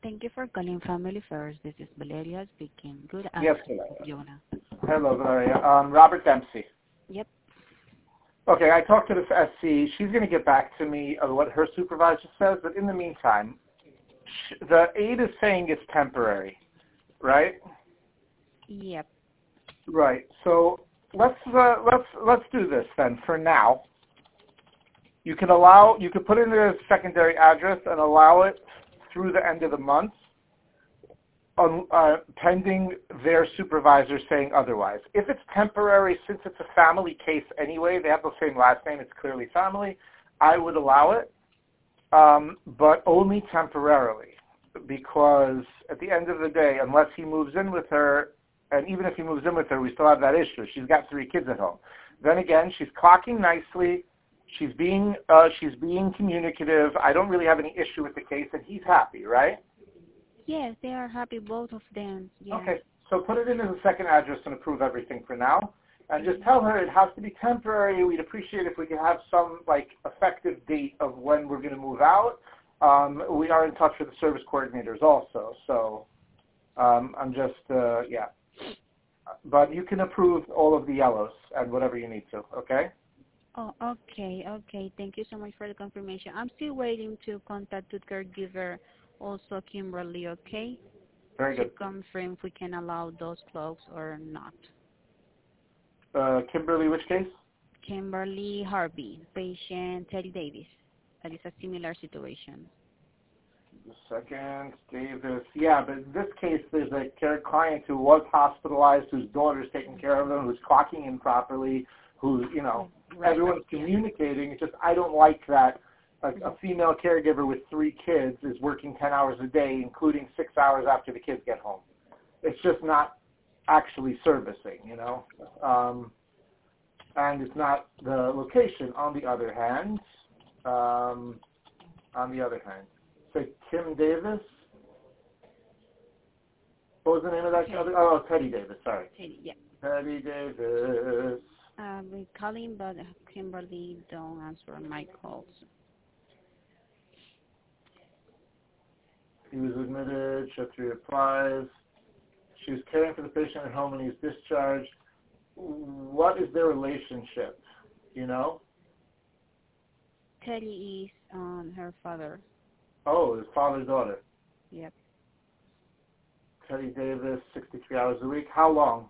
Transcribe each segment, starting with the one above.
Thank you for calling Family First. This is Valeria speaking. Good Yes, afternoon, Fiona. hello, Valeria. Robert Dempsey. Yep. Okay, I talked to the SC. She's going to get back to me of what her supervisor says, but in the meantime, the aid is saying it's temporary, right? Yep. Right. So let's do this then. For now, you can put in the secondary address and allow it through the end of the month, pending their supervisor saying otherwise. If it's temporary, since it's a family case anyway, they have the same last name, it's clearly family, I would allow it, but only temporarily, because at the end of the day, unless he moves in with her, and even if he moves in with her, we still have that issue. She's got 3 kids at home. Then again, she's clocking nicely. She's being communicative. I don't really have any issue with the case, and he's happy, right? Yes, they are happy, both of them. Yes. Okay, so put it in as a second address and approve everything for now. And just tell her it has to be temporary. We'd appreciate if we could have some, effective date of when we're going to move out. We are in touch with the service coordinators also. So I'm just, yeah. But you can approve all of the yellows and whatever you need to, okay? Oh, okay. Thank you so much for the confirmation. I'm still waiting to contact the caregiver, also Kimberly, okay? Very good. To confirm if we can allow those clothes or not. Kimberly, which case? Kimberly Harvey, patient Teddy Davis. That is a similar situation. Second, Davis. Yeah, but in this case, there's a client who was hospitalized, whose daughter's taking care of them, who's clocking in properly, who, everyone's communicating. It's just I don't like that a female caregiver with 3 kids is working 10 hours a day, including 6 hours after the kids get home. It's just not actually servicing, and it's not the location. On the other hand, say Kim Davis. What was the name of that other? Oh, Teddy Davis. Sorry. Teddy, yeah. Teddy Davis. We're calling, but Kimberly don't answer my calls. He was admitted, showed 3 replies. She was caring for the patient at home when he was discharged. What is their relationship? Teddy is her father. Oh, his father's daughter. Yep. Teddy Davis, 63 hours a week. How long?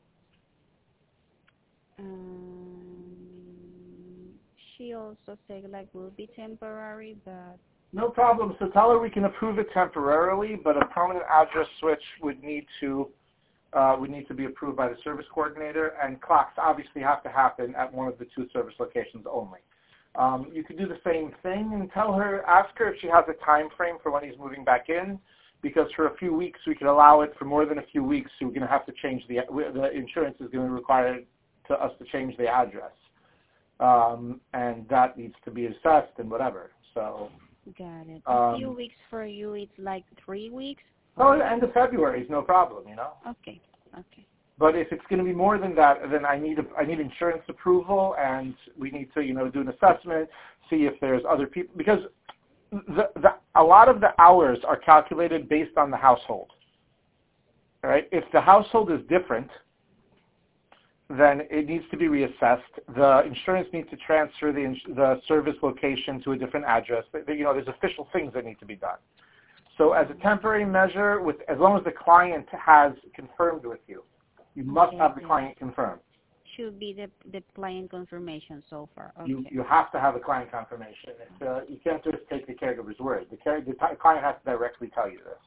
She also said will be temporary, but No problem. So tell her we can approve it temporarily, but a permanent address switch would need to be approved by the service coordinator, and clocks obviously have to happen at one of the 2 service locations only. You could do the same thing and ask her if she has a time frame for when he's moving back in, because for a few weeks we could allow it. For more than a few weeks, so we're going to have to change the insurance is going to require us to change the address, and that needs to be assessed and whatever. So. Got it. A few weeks for you, it's 3 weeks? Oh, the end of February is no problem, Okay. But if it's going to be more than that, then I need insurance approval, and we need to, do an assessment, see if there's other people, because a lot of the hours are calculated based on the household. All right? If the household is different, then it needs to be reassessed. The insurance needs to transfer the service location to a different address. There's official things that need to be done. So as a temporary measure, as long as the client has confirmed with you, you must have the client confirmed. Should be the client confirmation so far. Okay. You have to have a client confirmation. You can't just take the caregiver's word. The client has to directly tell you this.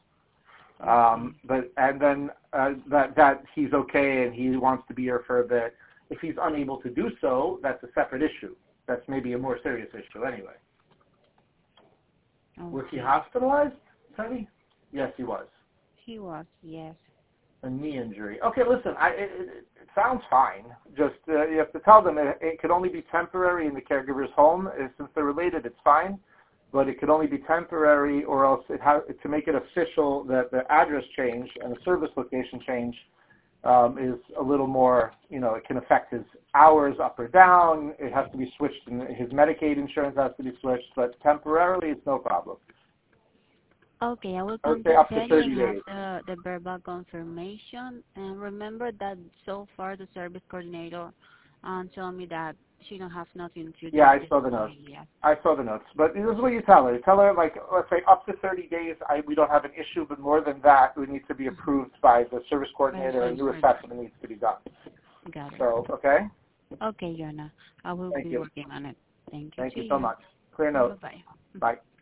That he's okay and he wants to be here for a bit. If he's unable to do so, that's a separate issue. That's maybe a more serious issue anyway. Okay. Was he hospitalized, Teddy? Yes, he was. He was, yes. A knee injury. Okay, listen, it sounds fine. Just you have to tell them it could only be temporary in the caregiver's home. Since they're related, it's fine. But it could only be temporary, or else to make it official that the address change and the service location change is a little more, it can affect his hours up or down. It has to be switched, and his Medicaid insurance has to be switched. But temporarily, it's no problem. Okay, I will Okay, contact up to Penny 30 and have days. the verbal confirmation. And remember that so far the service coordinator told me that she don't have nothing to do Yeah, with I this saw the notes. employee yet. I saw the notes. But this is what you tell her. Tell her, like, let's say up to 30 days, we don't have an issue, but more than that, we need to be approved by the service By the coordinator, and service new coordinator. assessment needs to be done. Got it. So, okay? Okay, Yana. I will Thank be you. working on it. Thank you Thank to you so you. much. Clear note. Bye-bye. Bye.